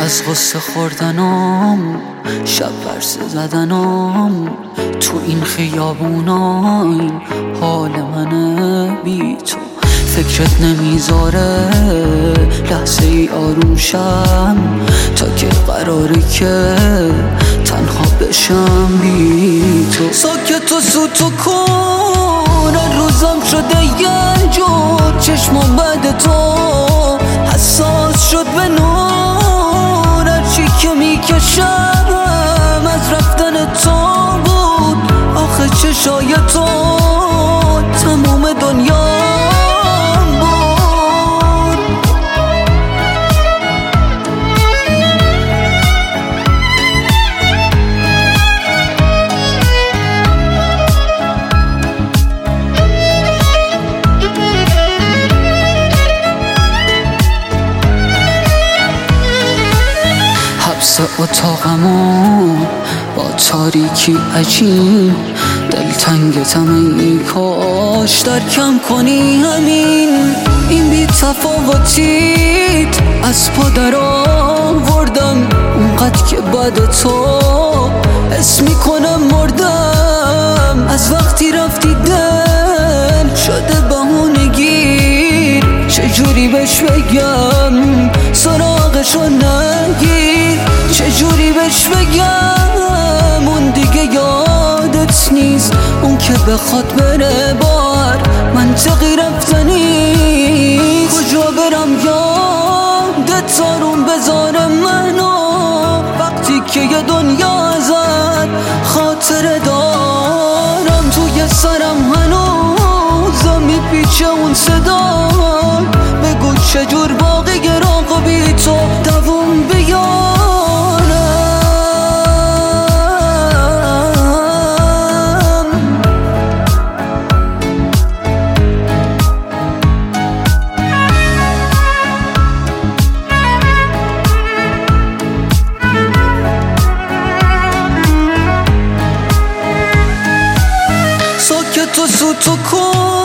از غصه خوردنم، شب پرسه زدنم، تو این خیابونای حال منه بی تو. فکرت نمیذاره لحظه ای آروم شم، تا که قراره که تنها بشم بی تو. ساکت و سوتو کن، روزم شده یه جور، چشمم بعد تو حساس شد به نور. هرچی که میکشم از رفتن تو بود، آخه چشای تو تموم دنیا. حبس اتاقمو با تاریکی عجیب، دلتنگتم ای کاش در کم کنی همین. این بی تفاوتیت از پا در آوردم، اونقدر که بعد تو حس میکنم مردم. از وقتی رفتی دل شده بهونگیر، چجوری بهش بگم سراغشو نگیر، چجوری بهش بگم اون دیگه یادت نیست. اون که بخواد بره بار منطقی رفتنی، کجا برم یادت آروم بذاره منو، وقتی که یه دنیا ازت خاطره دارم. توی سرم هنوز میپیچه اون صدا، بگو چجور باقی گراغ بی تو دووم بیارم. ساکت و سوتو کن،